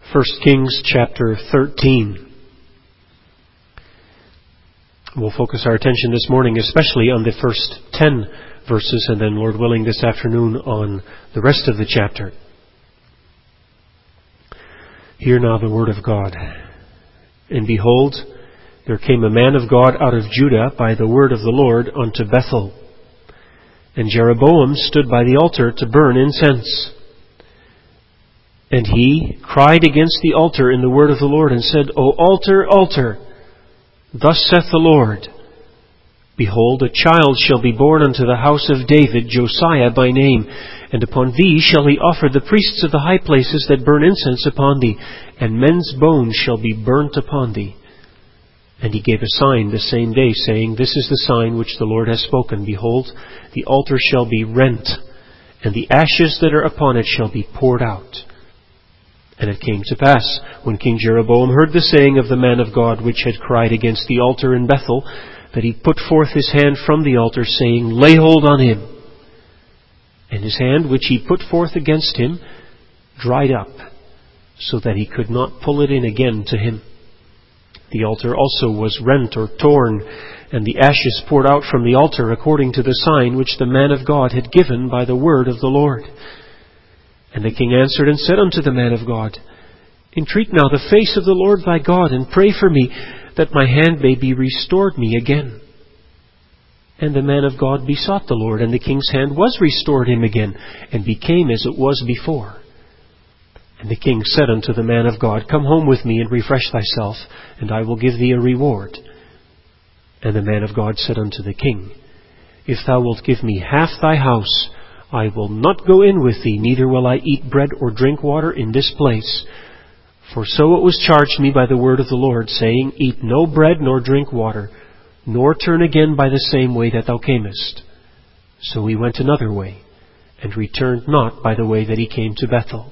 1 Kings chapter 13. We'll focus our attention this morning especially on the first 10 verses, and then, Lord willing, this afternoon on the rest of the chapter. Hear now the word of God. And behold, there came a man of God out of Judah by the word of the Lord unto Bethel. And Jeroboam stood by the altar to burn incense. And he cried against the altar in the word of the Lord, and said, O altar, altar, thus saith the Lord, Behold, a child shall be born unto the house of David, Josiah by name, and upon thee shall he offer the priests of the high places that burn incense upon thee, and men's bones shall be burnt upon thee. And he gave a sign the same day, saying, This is the sign which the Lord has spoken. Behold, the altar shall be rent, and the ashes that are upon it shall be poured out. And it came to pass, when King Jeroboam heard the saying of the man of God which had cried against the altar in Bethel, that he put forth his hand from the altar, saying, Lay hold on him. And his hand which he put forth against him dried up, so that he could not pull it in again to him. The altar also was rent or torn, and the ashes poured out from the altar, according to the sign which the man of God had given by the word of the Lord. And the king answered and said unto the man of God, Entreat now the face of the Lord thy God, and pray for me, that my hand may be restored me again. And the man of God besought the Lord, and the king's hand was restored him again, and became as it was before. And the king said unto the man of God, Come home with me, and refresh thyself, and I will give thee a reward. And the man of God said unto the king, If thou wilt give me half thy house, I will not go in with thee, neither will I eat bread or drink water in this place. For so it was charged me by the word of the Lord, saying, Eat no bread nor drink water, nor turn again by the same way that thou camest. So he went another way, and returned not by the way that he came to Bethel.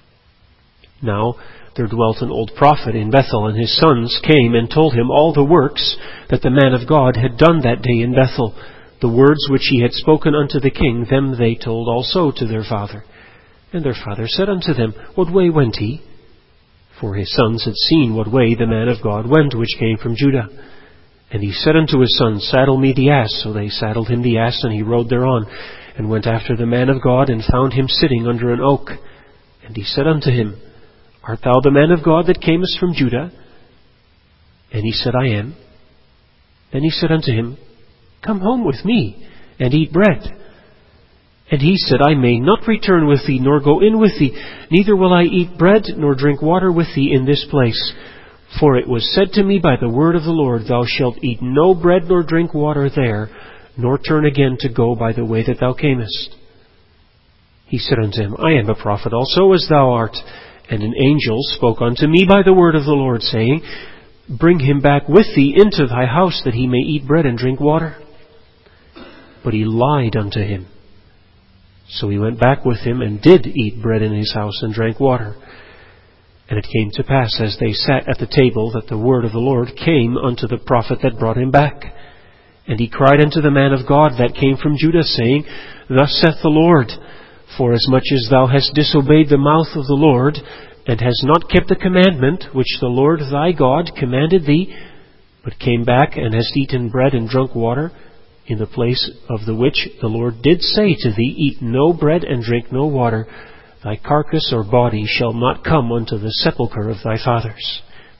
Now there dwelt an old prophet in Bethel, and his sons came and told him all the works that the man of God had done that day in Bethel. The words which he had spoken unto the king, them they told also to their father. And their father said unto them, What way went he? For his sons had seen what way the man of God went, which came from Judah. And he said unto his sons, Saddle me the ass. So they saddled him the ass, and he rode thereon, and went after the man of God, and found him sitting under an oak. And he said unto him, Art thou the man of God that camest from Judah? And he said, I am. Then he said unto him, Come home with me, and eat bread. And he said, I may not return with thee, nor go in with thee, neither will I eat bread, nor drink water with thee in this place. For it was said to me by the word of the Lord, Thou shalt eat no bread nor drink water there, nor turn again to go by the way that thou camest. He said unto him, I am a prophet also, as thou art. And an angel spoke unto me by the word of the Lord, saying, Bring him back with thee into thy house, that he may eat bread and drink water. But he lied unto him. So he went back with him, and did eat bread in his house, and drank water. And it came to pass, as they sat at the table, that the word of the Lord came unto the prophet that brought him back. And he cried unto the man of God that came from Judah, saying, Thus saith the Lord, Forasmuch as thou hast disobeyed the mouth of the Lord, and hast not kept the commandment which the Lord thy God commanded thee, but came back and hast eaten bread and drunk water, in the place of the which the Lord did say to thee, Eat no bread and drink no water, thy carcass or body shall not come unto the sepulchre of thy fathers.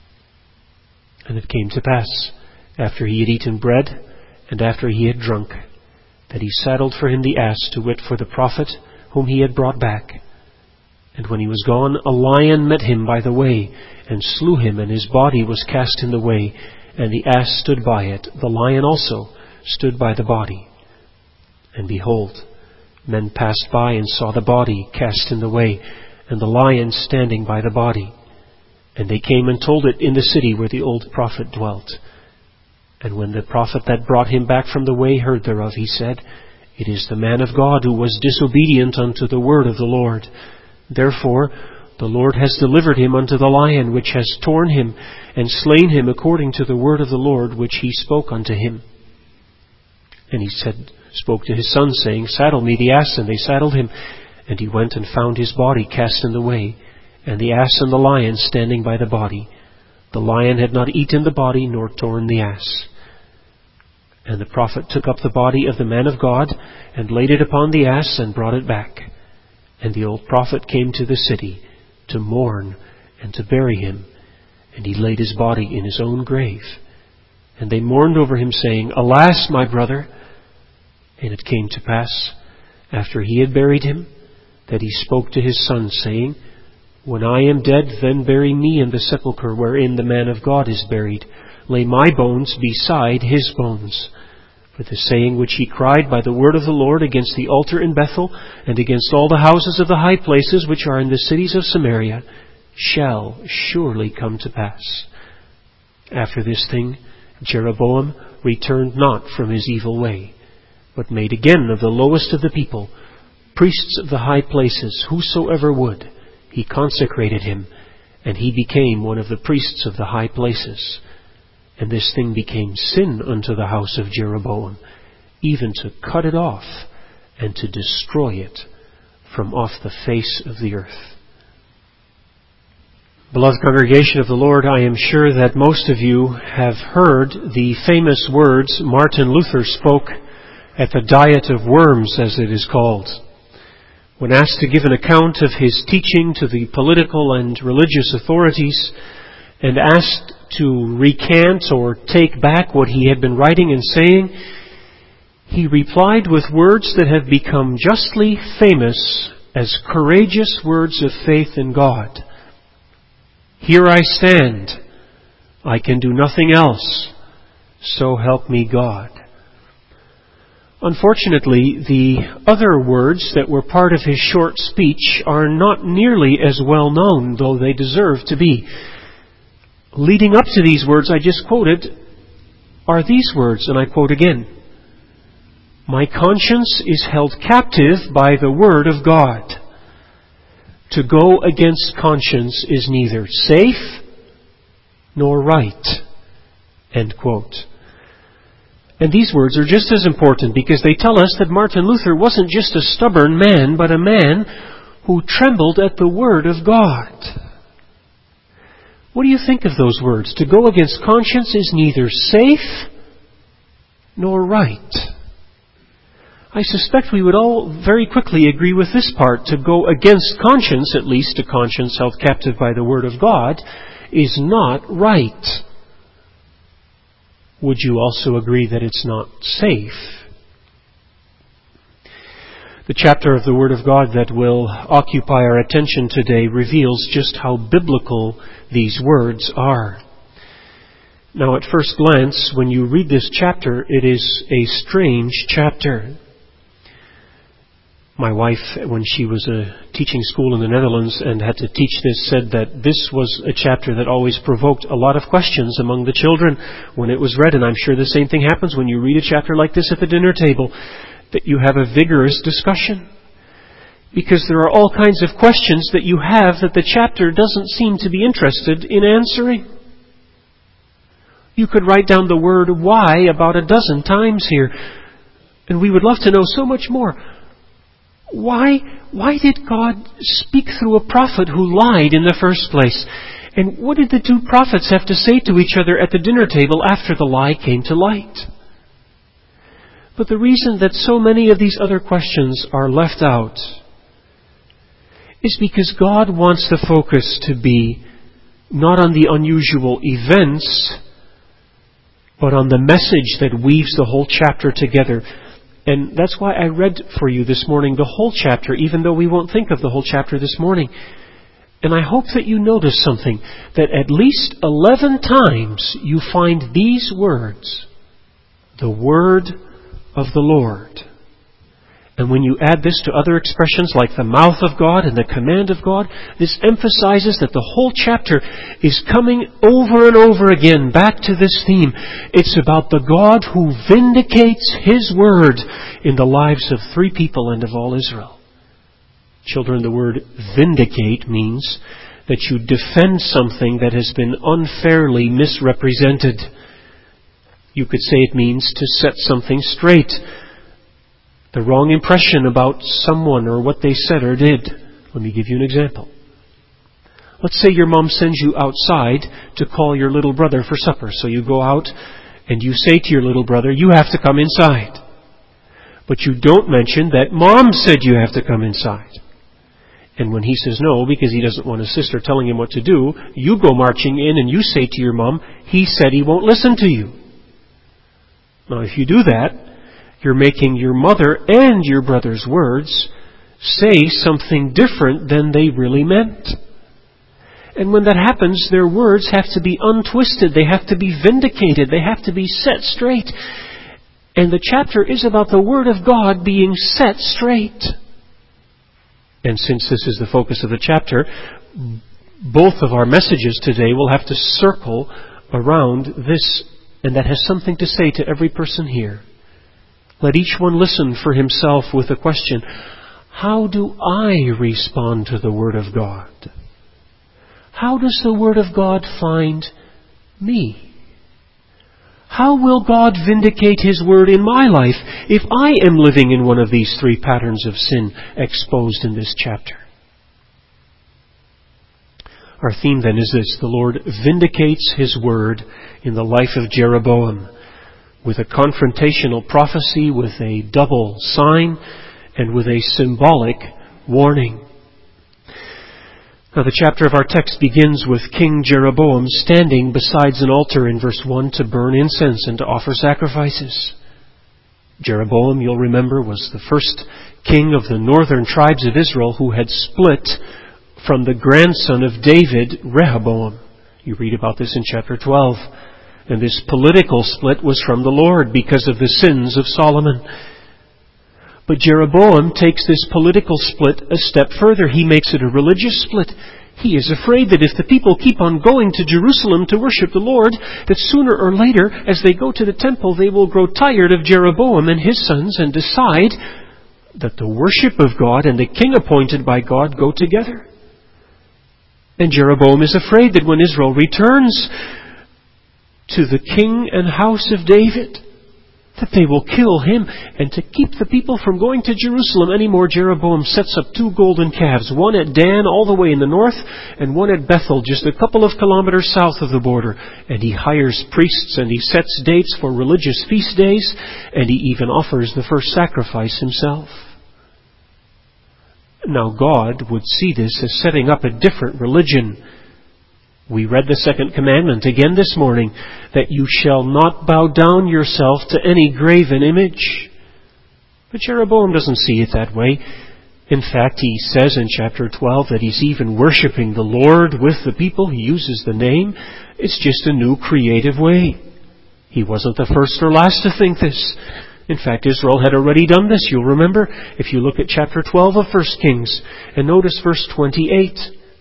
And it came to pass, after he had eaten bread, and after he had drunk, that he saddled for him the ass, to wit, for the prophet whom he had brought back. And when he was gone, a lion met him by the way, and slew him, and his body was cast in the way, and the ass stood by it. The lion also stood by the body. And behold, men passed by and saw the body cast in the way, and the lion standing by the body. And they came and told it in the city where the old prophet dwelt. And when the prophet that brought him back from the way heard thereof, he said, It is the man of God who was disobedient unto the word of the Lord. Therefore the Lord has delivered him unto the lion, which has torn him, and slain him according to the word of the Lord which he spoke unto him. And he spoke to his sons, saying, Saddle me the ass. And they saddled him. And he went and found his body cast in the way. and the ass and the lion standing by the body. The lion had not eaten the body, nor torn the ass. And the prophet took up the body of the man of God, and laid it upon the ass, and brought it back. And the old prophet came to the city to mourn and to bury him. And he laid his body in his own grave. And they mourned over him, saying, Alas, my brother! And it came to pass, after he had buried him, that he spoke to his son, saying, When I am dead, then bury me in the sepulchre wherein the man of God is buried. Lay my bones beside his bones. For the saying which he cried by the word of the Lord against the altar in Bethel, and against all the houses of the high places which are in the cities of Samaria, shall surely come to pass. After this thing, Jeroboam returned not from his evil way, but made again of the lowest of the people priests of the high places, whosoever would. He consecrated him, and he became one of the priests of the high places. And this thing became sin unto the house of Jeroboam, even to cut it off and to destroy it from off the face of the earth. Beloved congregation of the Lord, I am sure that most of you have heard the famous words Martin Luther spoke at the Diet of Worms, as it is called. When asked to give an account of his teaching to the political and religious authorities, and asked to recant or take back what he had been writing and saying, he replied with words that have become justly famous as courageous words of faith in God. Here I stand. I can do nothing else. So help me God. Unfortunately, the other words that were part of his short speech are not nearly as well known, though they deserve to be. Leading up to these words I just quoted are these words, and I quote again. My conscience is held captive by the word of God. To go against conscience is neither safe nor right. End quote. And these words are just as important because they tell us that Martin Luther wasn't just a stubborn man, but a man who trembled at the word of God. What do you think of those words? To go against conscience is neither safe nor right. I suspect we would all very quickly agree with this part. To go against conscience, at least a conscience held captive by the Word of God, is not right. Would you also agree that it's not safe? The chapter of the Word of God that will occupy our attention today reveals just how biblical these words are. Now, at first glance, when you read this chapter, it is a strange chapter. My wife, when she was teaching school in the Netherlands and had to teach this, said that this was a chapter that always provoked a lot of questions among the children when it was read. And I'm sure the same thing happens when you read a chapter like this at the dinner table, that you have a vigorous discussion. Because there are all kinds of questions that you have that the chapter doesn't seem to be interested in answering. You could write down the word why about a dozen times here, and we would love to know so much more. Why did God speak through a prophet who lied in the first place? And what did the two prophets have to say to each other at the dinner table after the lie came to light? But the reason that so many of these other questions are left out is because God wants the focus to be not on the unusual events, but on the message that weaves the whole chapter together. And that's why I read for you this morning the whole chapter, even though we won't think of the whole chapter this morning. And I hope that you notice something, that at least 11 times you find these words, the word of the Lord. And when you add this to other expressions like the mouth of God and the command of God, this emphasizes that the whole chapter is coming over and over again back to this theme. It's about the God who vindicates His word in the lives of 3 people and of all Israel. Children, the word vindicate means that you defend something that has been unfairly misrepresented. You could say it means to set something straight. The wrong impression about someone or what they said or did. Let me give you an example. Let's say your mom sends you outside to call your little brother for supper. So you go out and you say to your little brother, you have to come inside. But you don't mention that Mom said you have to come inside. And when he says no, because he doesn't want his sister telling him what to do, you go marching in and you say to your mom, he said he won't listen to you. Now if you do that, you're making your mother and your brother's words say something different than they really meant. And when that happens, their words have to be untwisted. They have to be vindicated. They have to be set straight. And the chapter is about the Word of God being set straight. And since this is the focus of the chapter, both of our messages today will have to circle around this, and that has something to say to every person here. Let each one listen for himself with the question, how do I respond to the Word of God? How does the Word of God find me? How will God vindicate His Word in my life if I am living in one of these three patterns of sin exposed in this chapter? Our theme then is this: the Lord vindicates His Word in the life of Jeroboam with a confrontational prophecy, with a double sign, and with a symbolic warning. Now the chapter of our text begins with King Jeroboam standing beside an altar in verse 1 to burn incense and to offer sacrifices. Jeroboam, you'll remember, was the first king of the northern tribes of Israel who had split from the grandson of David, Rehoboam. You read about this in chapter 12. And this political split was from the Lord because of the sins of Solomon. But Jeroboam takes this political split a step further. He makes it a religious split. He is afraid that if the people keep on going to Jerusalem to worship the Lord, that sooner or later, as they go to the temple, they will grow tired of Jeroboam and his sons and decide that the worship of God and the king appointed by God go together. And Jeroboam is afraid that when Israel returns to the king and house of David, that they will kill him. And to keep the people from going to Jerusalem anymore, Jeroboam sets up 2 golden calves, one at Dan all the way in the north, and one at Bethel just a couple of kilometers south of the border. And he hires priests, and he sets dates for religious feast days, and he even offers the first sacrifice himself. Now God would see this as setting up a different religion. We read the second commandment again this morning, that you shall not bow down yourself to any graven image. But Jeroboam doesn't see it that way. In fact, he says in chapter 12 that he's even worshiping the Lord with the people. He uses the name. It's just a new creative way. He wasn't the first or last to think this. In fact, Israel had already done this, you'll remember, if you look at chapter 12 of 1 Kings, and notice verse 28.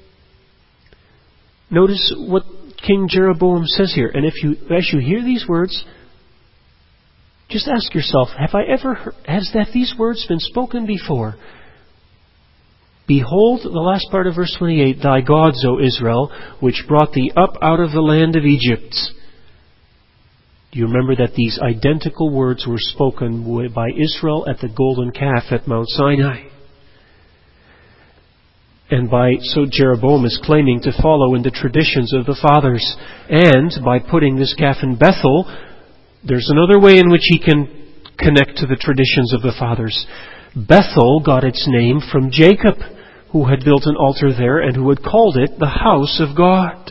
Notice what King Jeroboam says here. And as you hear these words, just ask yourself, has these words been spoken before? Behold, the last part of verse 28, thy gods, O Israel, which brought thee up out of the land of Egypt. Do you remember that these identical words were spoken by Israel at the golden calf at Mount Sinai? And so Jeroboam is claiming to follow in the traditions of the fathers. And by putting this calf in Bethel, there's another way in which he can connect to the traditions of the fathers. Bethel got its name from Jacob, who had built an altar there and who had called it the house of God.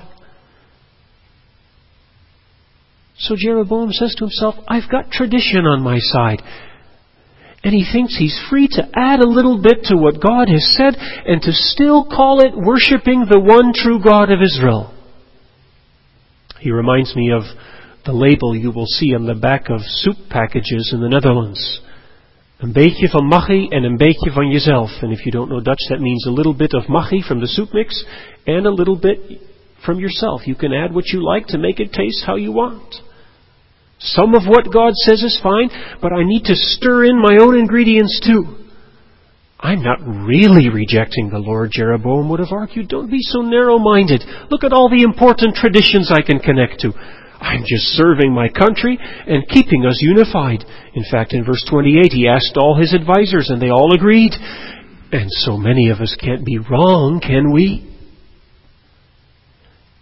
So Jeroboam says to himself, I've got tradition on my side. And he thinks he's free to add a little bit to what God has said and to still call it worshiping the one true God of Israel. He reminds me of the label you will see on the back of soup packages in the Netherlands. Een beetje van Maggi en een beetje van jezelf. And if you don't know Dutch, that means a little bit of Maggi from the soup mix and a little bit from yourself. You can add what you like to make it taste how you want. Some of what God says is fine, but I need to stir in my own ingredients too. I'm not really rejecting the Lord, Jeroboam would have argued. Don't be so narrow-minded. Look at all the important traditions I can connect to. I'm just serving my country and keeping us unified. In fact, in verse 28, he asked all his advisors and they all agreed. And so many of us can't be wrong, can we?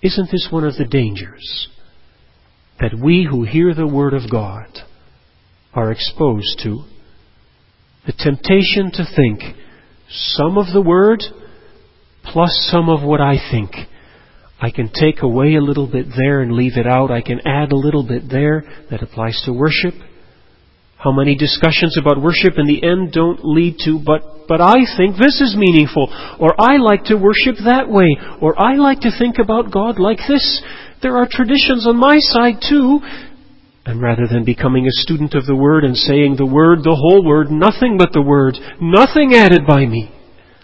Isn't this one of the dangers that we who hear the Word of God are exposed to? The temptation to think some of the Word plus some of what I think. I can take away a little bit there and leave it out. I can add a little bit there that applies to worship. How many discussions about worship in the end don't lead to, but I think this is meaningful, or I like to worship that way, or I like to think about God like this. There are traditions on my side too. And rather than becoming a student of the Word and saying the Word, the whole Word, nothing but the Word, nothing added by me.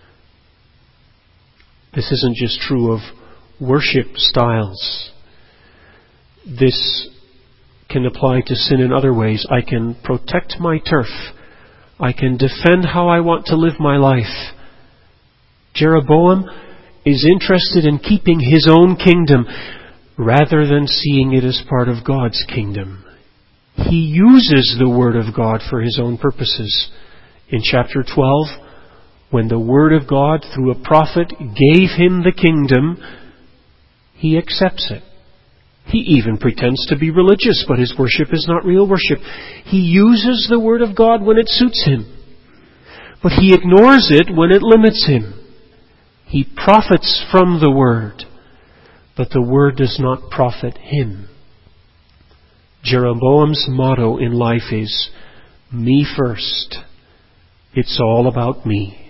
This isn't just true of worship styles. This can apply to sin in other ways. I can protect my turf. I can defend how I want to live my life. Jeroboam is interested in keeping his own kingdom rather than seeing it as part of God's kingdom. He uses the Word of God for his own purposes. In chapter 12, when the Word of God through a prophet gave him the kingdom, he accepts it. He even pretends to be religious, but his worship is not real worship. He uses the Word of God when it suits him, but he ignores it when it limits him. He profits from the Word, but the Word does not profit him. Jeroboam's motto in life is, me first. It's all about me.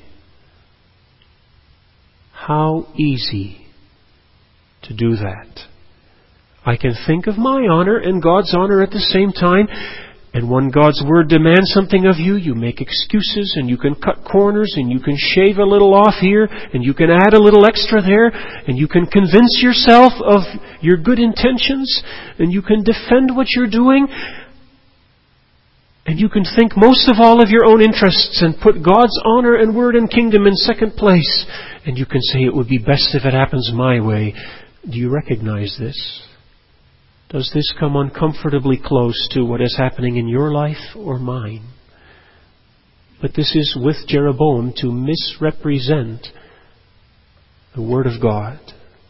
How easy to do that. I can think of my honor and God's honor at the same time. And when God's Word demands something of you, you make excuses and you can cut corners and you can shave a little off here and you can add a little extra there and you can convince yourself of your good intentions and you can defend what you're doing and you can think most of all of your own interests and put God's honor and Word and kingdom in second place. And you can say it would be best if it happens my way. Do you recognize this? Does this come uncomfortably close to what is happening in your life or mine? But this is with Jeroboam to misrepresent the Word of God.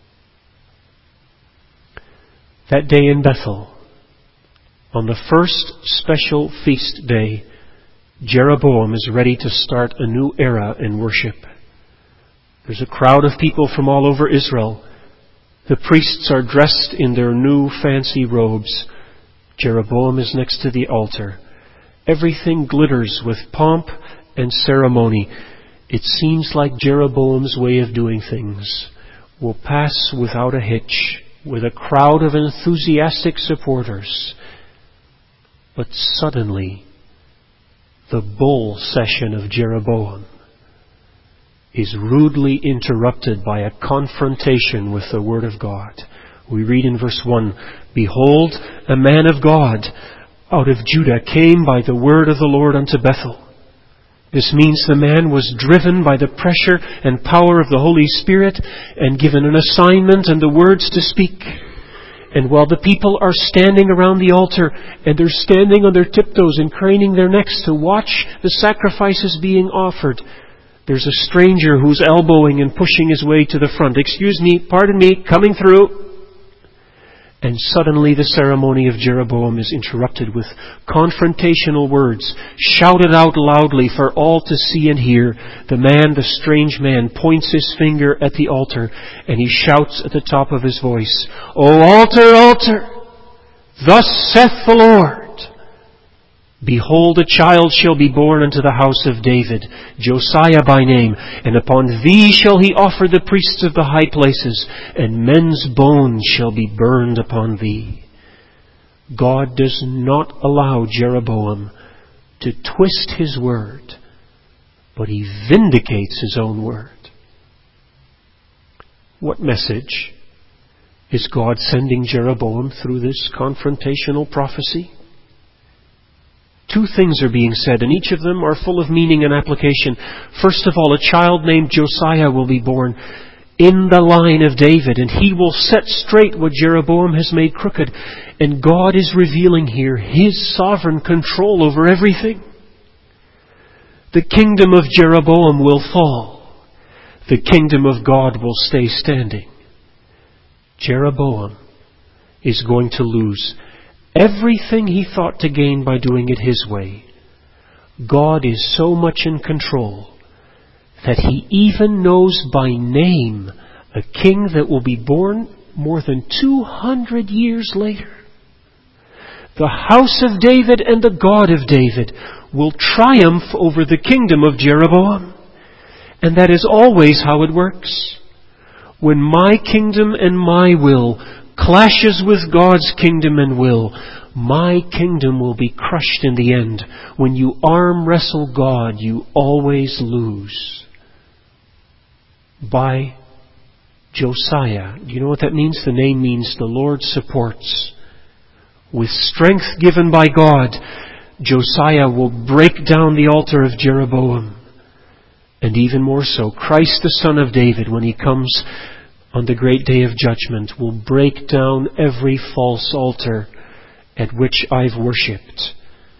That day in Bethel, on the first special feast day, Jeroboam is ready to start a new era in worship. There's a crowd of people from all over Israel. The priests are dressed in their new fancy robes. Jeroboam is next to the altar. Everything glitters with pomp and ceremony. It seems like Jeroboam's way of doing things will pass without a hitch, with a crowd of enthusiastic supporters. But suddenly, the bull session of Jeroboam is rudely interrupted by a confrontation with the Word of God. We read in verse 1, Behold, a man of God out of Judah came by the word of the Lord unto Bethel. This means the man was driven by the pressure and power of the Holy Spirit and given an assignment and the words to speak. And while the people are standing around the altar and they're standing on their tiptoes and craning their necks to watch the sacrifices being offered, there's a stranger who's elbowing and pushing his way to the front. Excuse me, pardon me, coming through. And suddenly the ceremony of Jeroboam is interrupted with confrontational words, shouted out loudly for all to see and hear. The strange man, points his finger at the altar and he shouts at the top of his voice, O altar, altar, thus saith the Lord, Behold, a child shall be born unto the house of David, Josiah by name, and upon thee shall he offer the priests of the high places, and men's bones shall be burned upon thee. God does not allow Jeroboam to twist his word, but he vindicates his own word. What message is God sending Jeroboam through this confrontational prophecy? Two things are being said, and each of them are full of meaning and application. First of all, a child named Josiah will be born in the line of David, and he will set straight what Jeroboam has made crooked. And God is revealing here His sovereign control over everything. The kingdom of Jeroboam will fall. The kingdom of God will stay standing. Jeroboam is going to lose everything he thought to gain by doing it his way. God is so much in control that He even knows by name a king that will be born more than 200 years later. The house of David and the God of David will triumph over the kingdom of Jeroboam. And that is always how it works. When my kingdom and my will clashes with God's kingdom and will, my kingdom will be crushed in the end. When you arm wrestle God, you always lose. By Josiah. Do you know what that means? The name means the Lord supports. With strength given by God, Josiah will break down the altar of Jeroboam. And even more so, Christ the Son of David, when He comes on the great day of judgment, will break down every false altar at which I've worshipped.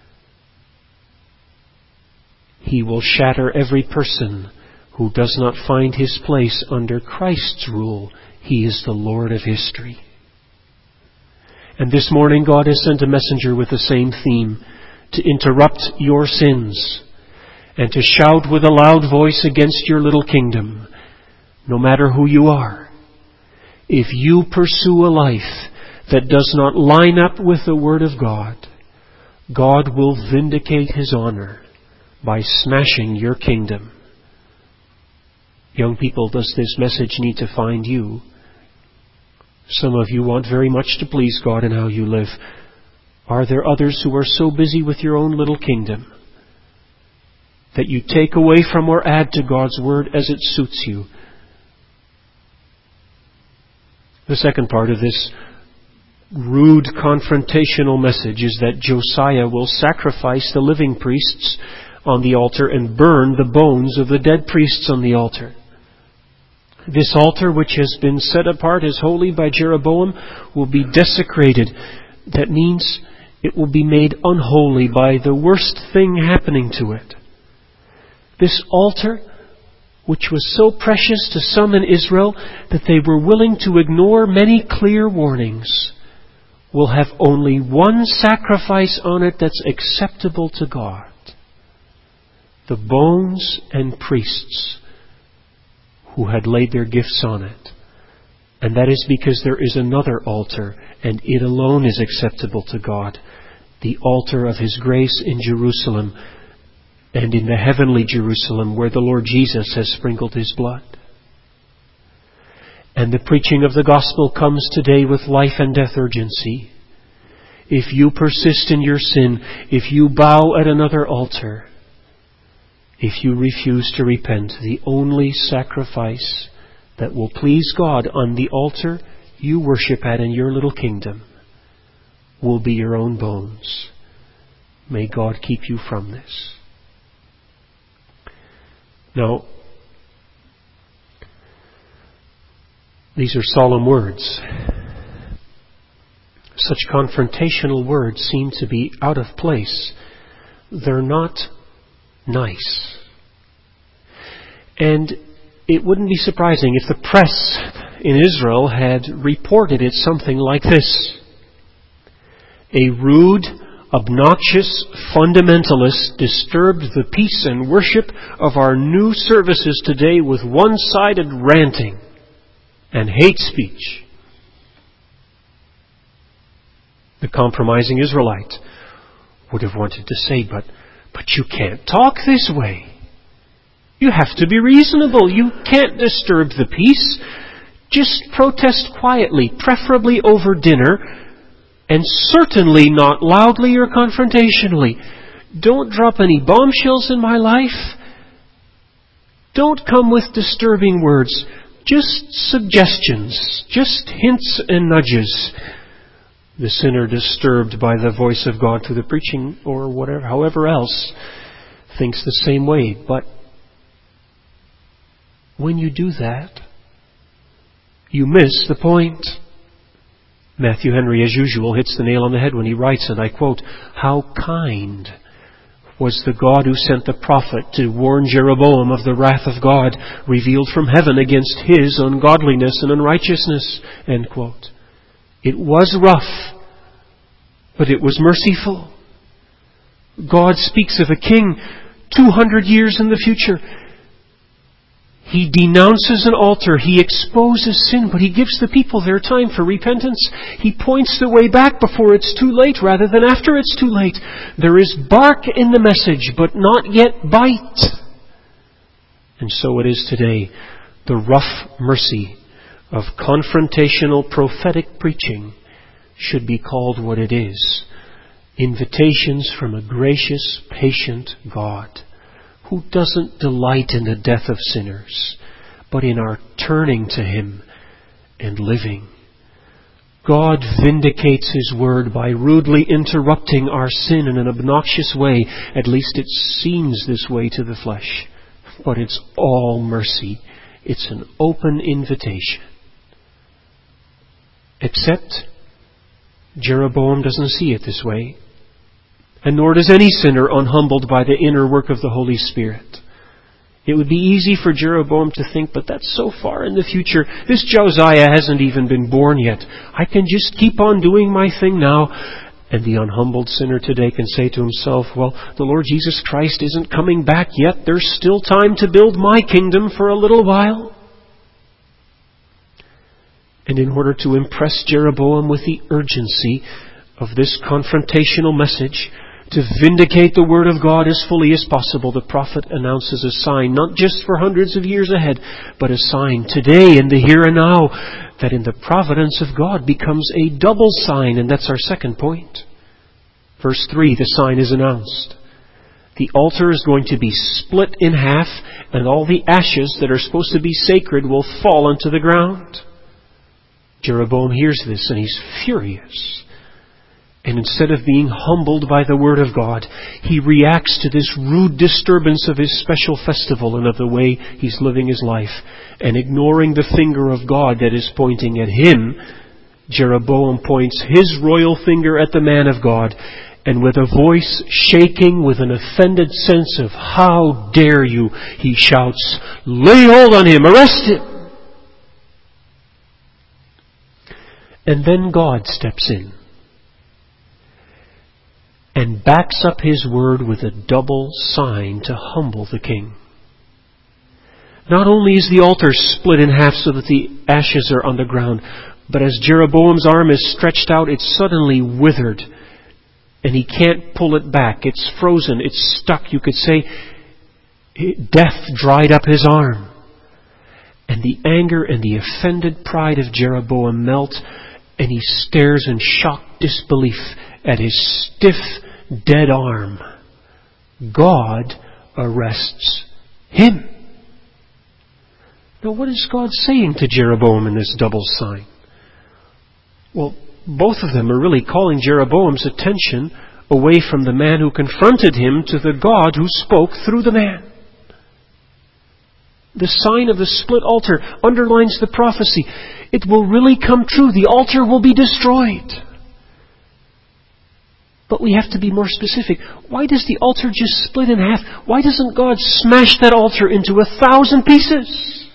He will shatter every person who does not find his place under Christ's rule. He is the Lord of history. And this morning God has sent a messenger with the same theme, to interrupt your sins and to shout with a loud voice against your little kingdom, no matter who you are. If you pursue a life that does not line up with the Word of God, God will vindicate His honor by smashing your kingdom. Young people, does this message need to find you? Some of you want very much to please God in how you live. Are there others who are so busy with your own little kingdom that you take away from or add to God's Word as it suits you? The second part of this rude confrontational message is that Josiah will sacrifice the living priests on the altar and burn the bones of the dead priests on the altar. This altar, which has been set apart as holy by Jeroboam, will be desecrated. That means it will be made unholy by the worst thing happening to it. This altar, which was so precious to some in Israel that they were willing to ignore many clear warnings, will have only one sacrifice on it that's acceptable to God. The bones and priests who had laid their gifts on it. And that is because there is another altar, and it alone is acceptable to God. The altar of His grace in Jerusalem, and in the heavenly Jerusalem where the Lord Jesus has sprinkled His blood. And the preaching of the gospel comes today with life and death urgency. If you persist in your sin, if you bow at another altar, if you refuse to repent, the only sacrifice that will please God on the altar you worship at in your little kingdom will be your own bones. May God keep you from this. Now, these are solemn words. Such confrontational words seem to be out of place. They're not nice. And it wouldn't be surprising if the press in Israel had reported it something like this. A rude, obnoxious fundamentalist disturbed the peace and worship of our new services today with one-sided ranting and hate speech. The compromising Israelite would have wanted to say, but you can't talk this way. You have to be reasonable. You can't disturb the peace. Just protest quietly, preferably over dinner, and certainly not loudly or confrontationally. Don't drop any bombshells in my life. Don't come with disturbing words. Just suggestions, just hints and nudges. The sinner, disturbed by the voice of God through the preaching or whatever, however else, thinks the same way. But when you do that, you miss the point. Matthew Henry, as usual, hits the nail on the head when he writes, and I quote, "How kind was the God who sent the prophet to warn Jeroboam of the wrath of God revealed from heaven against his ungodliness and unrighteousness. End quote. It was rough, but it was merciful. God speaks of a king 200 years in the future. He denounces an altar. He exposes sin, but He gives the people their time for repentance. He points the way back before it's too late rather than after it's too late. There is bark in the message, but not yet bite. And so it is today. The rough mercy of confrontational prophetic preaching should be called what it is. Invitations from a gracious, patient God who doesn't delight in the death of sinners, but in our turning to Him and living. God vindicates His word by rudely interrupting our sin in an obnoxious way. At least it seems this way to the flesh. But it's all mercy. It's an open invitation. Except Jeroboam doesn't see it this way. And nor does any sinner unhumbled by the inner work of the Holy Spirit. It would be easy for Jeroboam to think, but that's so far in the future. This Josiah hasn't even been born yet. I can just keep on doing my thing now. And the unhumbled sinner today can say to himself, well, the Lord Jesus Christ isn't coming back yet. There's still time to build my kingdom for a little while. And in order to impress Jeroboam with the urgency of this confrontational message, to vindicate the Word of God as fully as possible, the prophet announces a sign, not just for hundreds of years ahead, but a sign today in the here and now, that in the providence of God becomes a double sign, and that's our second point. Verse 3, the sign is announced. The altar is going to be split in half, and all the ashes that are supposed to be sacred will fall onto the ground. Jeroboam hears this, and he's furious. And instead of being humbled by the Word of God, he reacts to this rude disturbance of his special festival and of the way he's living his life. And ignoring the finger of God that is pointing at him, Jeroboam points his royal finger at the man of God. And with a voice shaking with an offended sense of, how dare you, he shouts, lay hold on him, arrest him. And then God steps in and backs up His word with a double sign to humble the king. Not only is the altar split in half so that the ashes are on the ground, but as Jeroboam's arm is stretched out, it's suddenly withered, and he can't pull it back. It's frozen. It's stuck. You could say death dried up his arm. And the anger and the offended pride of Jeroboam melt, and he stares in shocked disbelief at his stiff, dead arm. God arrests him. Now, what is God saying to Jeroboam in this double sign? Well, both of them are really calling Jeroboam's attention away from the man who confronted him to the God who spoke through the man. The sign of the split altar underlines the prophecy. It will really come true. The altar will be destroyed. But we have to be more specific. Why does the altar just split in half? Why doesn't God smash that altar into 1,000 pieces?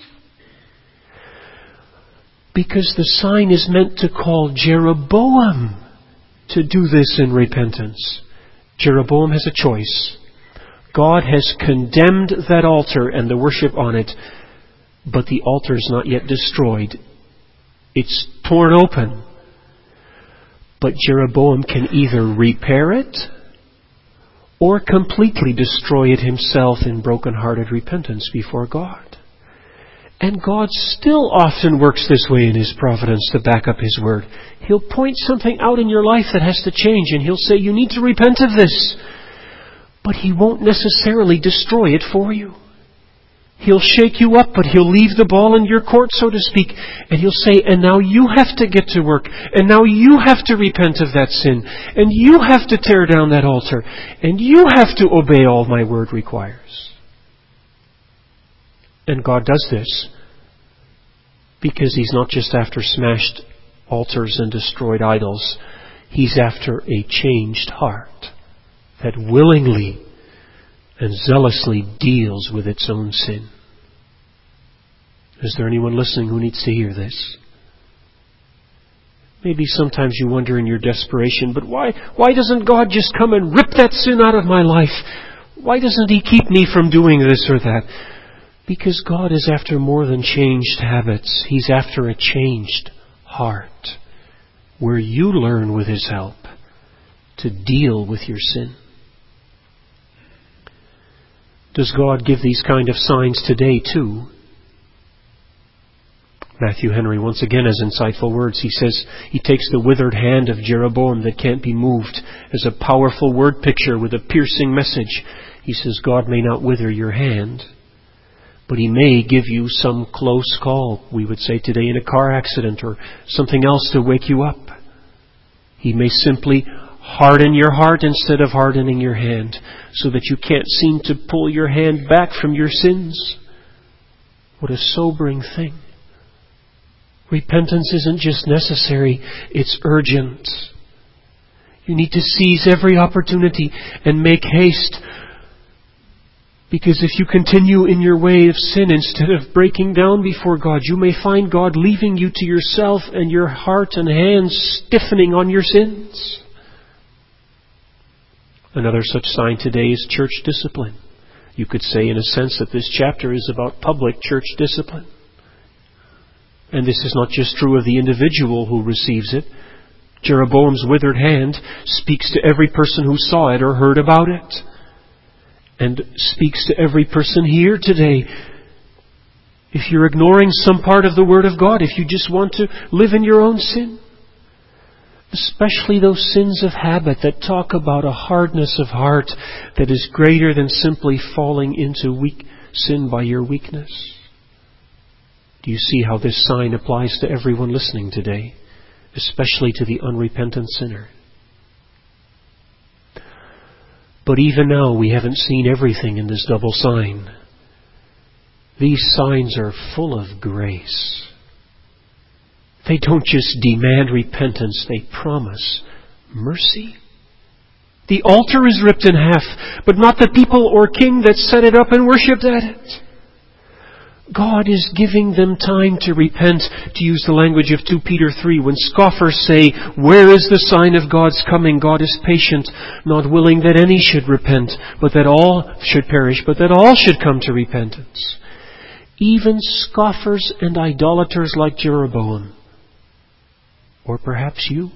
Because the sign is meant to call Jeroboam to do this in repentance. Jeroboam has a choice. God has condemned that altar and the worship on it, but the altar is not yet destroyed. It's torn open. But Jeroboam can either repair it or completely destroy it himself in broken-hearted repentance before God. And God still often works this way in His providence to back up His word. He'll point something out in your life that has to change, and He'll say, you need to repent of this. But He won't necessarily destroy it for you. He'll shake you up, but He'll leave the ball in your court, so to speak. And He'll say, and now you have to get to work. And now you have to repent of that sin. And you have to tear down that altar. And you have to obey all my word requires. And God does this because He's not just after smashed altars and destroyed idols. He's after a changed heart that willingly and zealously deals with its own sin. Is there anyone listening who needs to hear this? Maybe sometimes you wonder in your desperation, but why doesn't God just come and rip that sin out of my life? Why doesn't He keep me from doing this or that? Because God is after more than changed habits. He's after a changed heart, where you learn with His help to deal with your sin. Does God give these kind of signs today too? Matthew Henry once again has insightful words. He says he takes the withered hand of Jeroboam that can't be moved as a powerful word picture with a piercing message. He says God may not wither your hand, but He may give you some close call, we would say today, in a car accident or something else to wake you up. He may simply harden your heart instead of hardening your hand, so that you can't seem to pull your hand back from your sins. What a sobering thing. Repentance isn't just necessary, it's urgent. You need to seize every opportunity and make haste. Because if you continue in your way of sin instead of breaking down before God, you may find God leaving you to yourself and your heart and hands stiffening on your sins. Another such sign today is church discipline. You could say in a sense that this chapter is about public church discipline. And this is not just true of the individual who receives it. Jeroboam's withered hand speaks to every person who saw it or heard about it. And speaks to every person here today. If you're ignoring some part of the Word of God, if you just want to live in your own sin, especially those sins of habit that talk about a hardness of heart that is greater than simply falling into weak sin by your weakness. Do you see how this sign applies to everyone listening today, especially to the unrepentant sinner? But even now we haven't seen everything in this double sign. These signs are full of grace. They don't just demand repentance, they promise mercy. The altar is ripped in half, but not the people or king that set it up and worshipped at it. God is giving them time to repent, to use the language of 2 Peter 3. When scoffers say, "Where is the sign of God's coming?" God is patient, not willing that any should repent, but that all should perish, but that all should come to repentance. Even scoffers and idolaters like Jeroboam. Or perhaps you.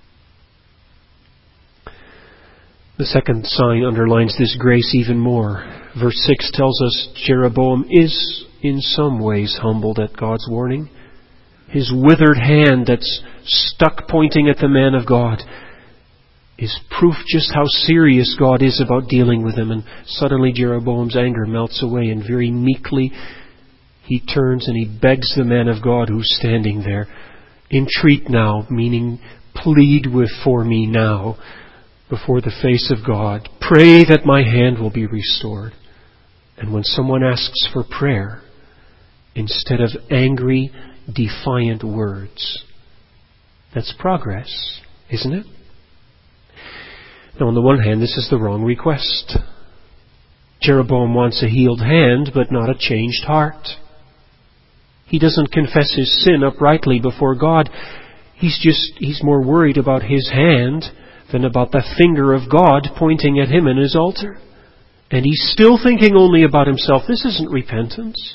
The second sign underlines this grace even more. Verse 6 tells us Jeroboam is in some ways humbled at God's warning. His withered hand that's stuck pointing at the man of God is proof just how serious God is about dealing with him. And suddenly Jeroboam's anger melts away, and very meekly he turns and he begs the man of God who's standing there, "Entreat now," meaning plead for me now before the face of God. "Pray that my hand will be restored." And when someone asks for prayer, instead of angry, defiant words, that's progress, isn't it? Now, on the one hand, this is the wrong request. Jeroboam wants a healed hand, but not a changed heart. He doesn't confess his sin uprightly before God. He's more worried about his hand than about the finger of God pointing at him in his altar. And he's still thinking only about himself. This isn't repentance.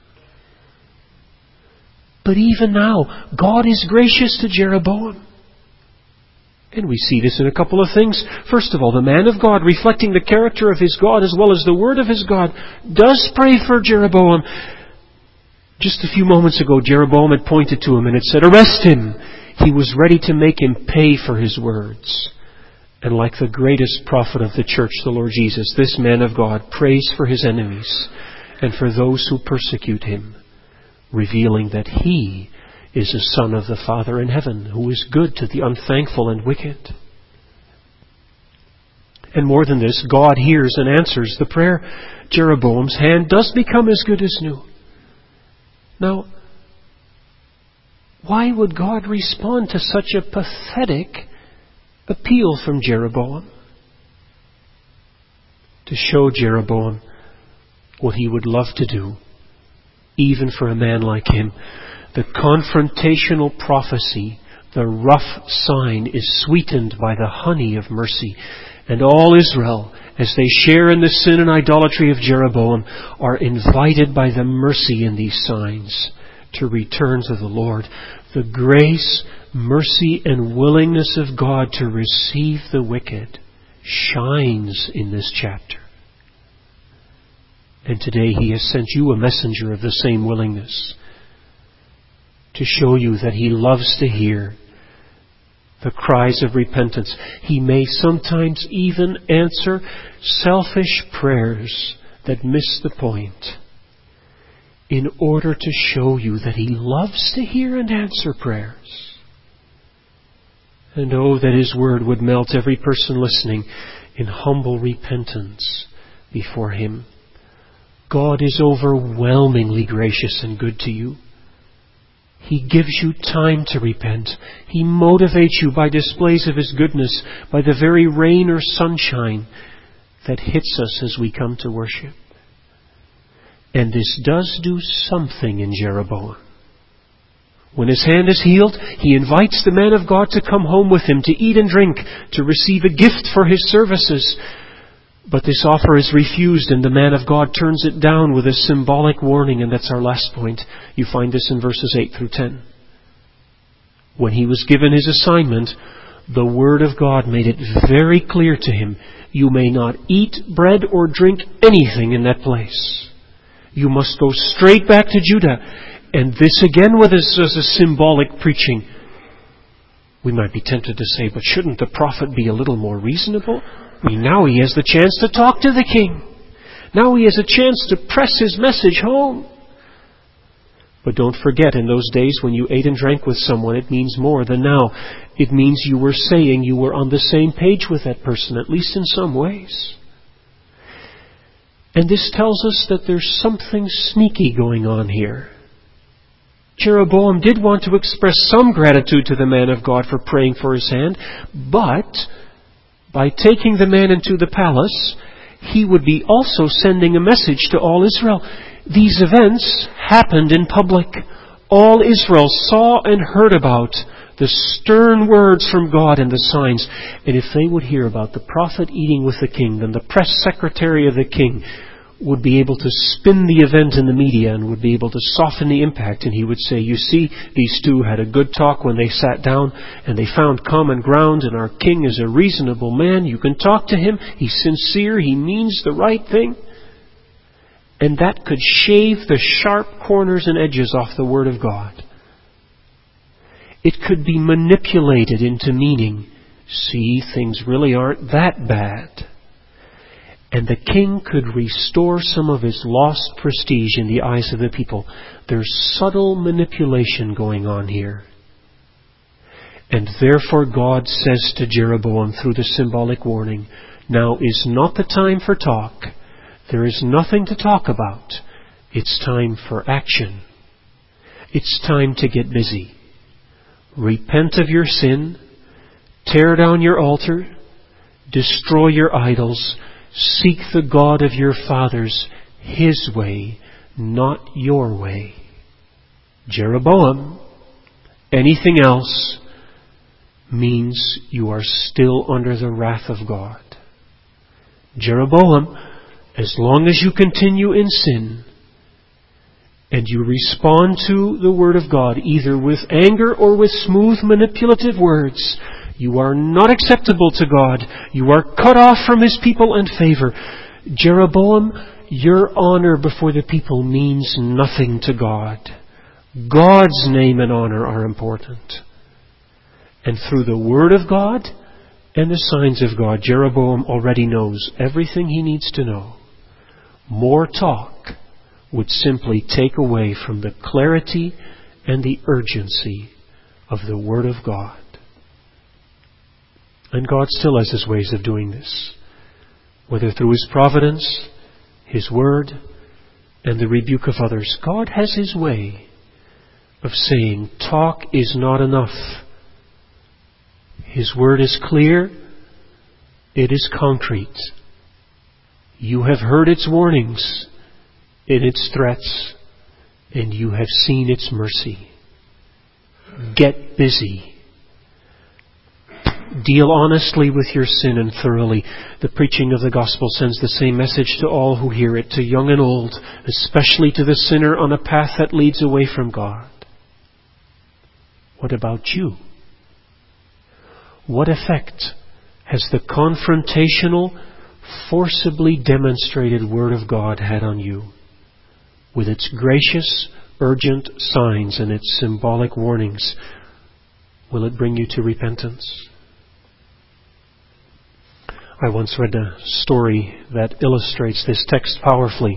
But even now, God is gracious to Jeroboam. And we see this in a couple of things. First of all, the man of God, reflecting the character of his God as well as the word of his God, does pray for Jeroboam. Just a few moments ago, Jeroboam had pointed to him and had said, "Arrest him." He was ready to make him pay for his words. And like the greatest prophet of the church, the Lord Jesus, this man of God prays for his enemies and for those who persecute him, revealing that he is a son of the Father in heaven, who is good to the unthankful and wicked. And more than this, God hears and answers the prayer. Jeroboam's hand does become as good as new. Now, why would God respond to such a pathetic appeal from Jeroboam? to show Jeroboam what he would love to do, even for a man like him. The confrontational prophecy, the rough sign, is sweetened by the honey of mercy. And all Israel, as they share in the sin and idolatry of Jeroboam, are invited by the mercy in these signs to return to the Lord. The grace, mercy, and willingness of God to receive the wicked shines in this chapter. And today He has sent you a messenger of the same willingness to show you that He loves to hear the cries of repentance. He may sometimes even answer selfish prayers that miss the point, in order to show you that He loves to hear and answer prayers. And oh, that His word would melt every person listening in humble repentance before Him. God is overwhelmingly gracious and good to you. He gives you time to repent. He motivates you by displays of His goodness, by the very rain or sunshine that hits us as we come to worship. And this does do something in Jeroboam. When his hand is healed, he invites the man of God to come home with him, to eat and drink, to receive a gift for his services. But this offer is refused, and the man of God turns it down with a symbolic warning, and that's our last point. You find this in verses 8 through 10. When he was given his assignment, the Word of God made it very clear to him, you may not eat bread or drink anything in that place. You must go straight back to Judah. And this again was a symbolic preaching. We might be tempted to say, but shouldn't the prophet be a little more reasonable? I mean, now he has the chance to talk to the king. Now he has a chance to press his message home. But don't forget, in those days when you ate and drank with someone, it means more than now. It means you were saying you were on the same page with that person, at least in some ways. And this tells us that there's something sneaky going on here. Jeroboam did want to express some gratitude to the man of God for praying for his hand, but by taking the man into the palace, he would be also sending a message to all Israel. These events happened in public. All Israel saw and heard about the stern words from God and the signs. And if they would hear about the prophet eating with the king, then the press secretary of the king would be able to spin the event in the media and would be able to soften the impact. And he would say, you see, these two had a good talk when they sat down and they found common ground, and our king is a reasonable man. You can talk to him. He's sincere. He means the right thing. And that could shave the sharp corners and edges off the Word of God. It could be manipulated into meaning, see, things really aren't that bad. And the king could restore some of his lost prestige in the eyes of the people. There's subtle manipulation going on here. And therefore God says to Jeroboam through the symbolic warning, now is not the time for talk. There is nothing to talk about. It's time for action. It's time to get busy. Repent of your sin. Tear down your altar. Destroy your idols. Seek the God of your fathers, His way, not your way. Jeroboam, anything else means you are still under the wrath of God. Jeroboam, as long as you continue in sin and you respond to the Word of God either with anger or with smooth manipulative words, you are not acceptable to God. You are cut off from His people and favor. Jeroboam, your honor before the people means nothing to God. God's name and honor are important. And through the Word of God and the signs of God, Jeroboam already knows everything he needs to know. More talk would simply take away from the clarity and the urgency of the Word of God. And God still has His ways of doing this, whether through His providence, His Word, and the rebuke of others. God has His way of saying, talk is not enough. His Word is clear. It is concrete. You have heard its warnings and its threats, and you have seen its mercy. Get busy. Deal honestly with your sin and thoroughly. The preaching of the gospel sends the same message to all who hear it, to young and old, especially to the sinner on a path that leads away from God. What about you? What effect has the confrontational, forcibly demonstrated Word of God had on you, with its gracious, urgent signs and its symbolic warnings? Will it bring you to repentance? I once read a story that illustrates this text powerfully.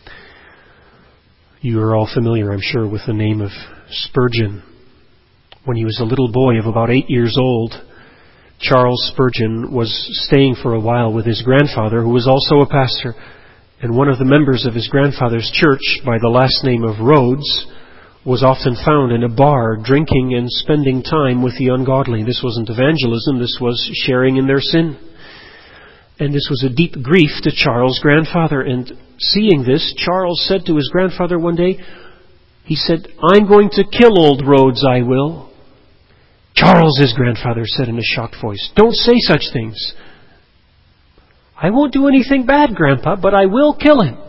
You are all familiar, I'm sure, with the name of Spurgeon. When he was a little boy of about 8 years old, Charles Spurgeon was staying for a while with his grandfather, who was also a pastor. And one of the members of his grandfather's church, by the last name of Rhodes, was often found in a bar, drinking and spending time with the ungodly. This wasn't evangelism, this was sharing in their sin. And this was a deep grief to Charles' grandfather. And seeing this, Charles said to his grandfather one day, he said, "I'm going to kill old Rhodes, I will." "Charles," his grandfather said in a shocked voice, "don't say such things." "I won't do anything bad, Grandpa, but I will kill him."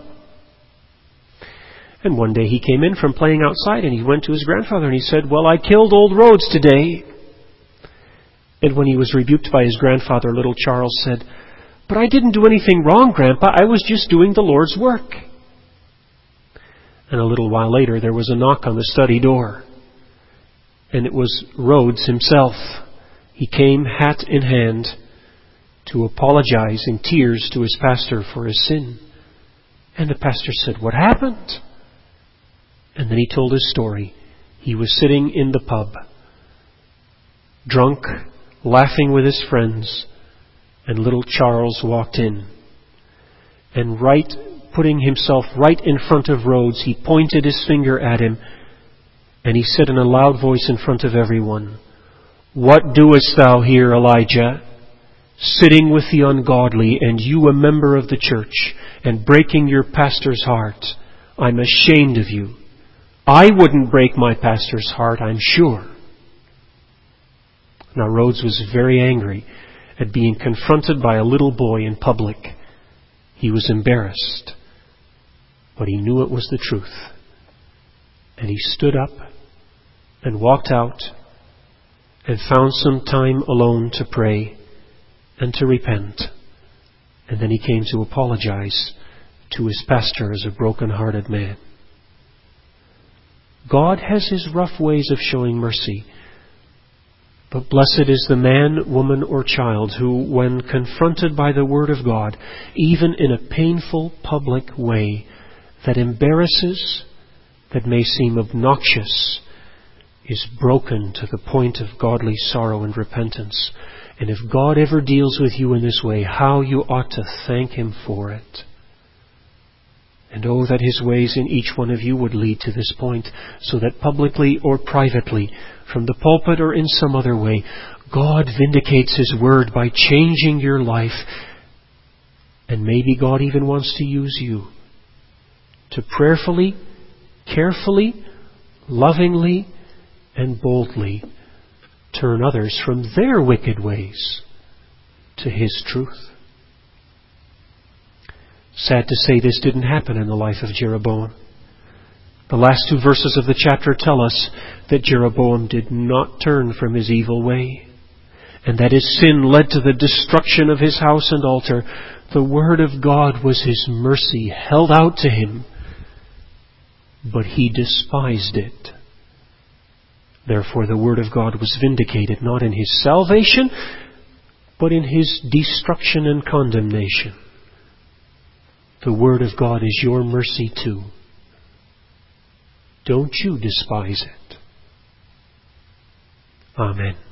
And one day he came in from playing outside and he went to his grandfather and he said, "Well, I killed old Rhodes today." And when he was rebuked by his grandfather, little Charles said, "But I didn't do anything wrong, Grandpa. I was just doing the Lord's work." And a little while later, there was a knock on the study door. And it was Rhodes himself. He came, hat in hand, to apologize in tears to his pastor for his sin. And the pastor said, "What happened?" And then he told his story. He was sitting in the pub, drunk, laughing with his friends, and little Charles walked in. And putting himself right in front of Rhodes, he pointed his finger at him, and he said in a loud voice in front of everyone, "What doest thou here, Elijah, sitting with the ungodly, and you a member of the church, and breaking your pastor's heart? I'm ashamed of you. I wouldn't break my pastor's heart, I'm sure." Now Rhodes was very angry at being confronted by a little boy in public. He was embarrassed, but he knew it was the truth. And he stood up and walked out and found some time alone to pray and to repent. And then he came to apologize to his pastor as a broken-hearted man. God has His rough ways of showing mercy. But blessed is the man, woman, or child who, when confronted by the Word of God, even in a painful public way that embarrasses, that may seem obnoxious, is broken to the point of godly sorrow and repentance. And if God ever deals with you in this way, how you ought to thank Him for it. And oh, that His ways in each one of you would lead to this point, so that publicly or privately, from the pulpit or in some other way, God vindicates His Word by changing your life. And maybe God even wants to use you to prayerfully, carefully, lovingly, and boldly turn others from their wicked ways to His truth. Sad to say, this didn't happen in the life of Jeroboam. The last two verses of the chapter tell us that Jeroboam did not turn from his evil way, and that his sin led to the destruction of his house and altar. The Word of God was His mercy held out to him, but he despised it. Therefore, the Word of God was vindicated not in His salvation, but in His destruction and condemnation. The Word of God is your mercy too. Don't you despise it. Amen.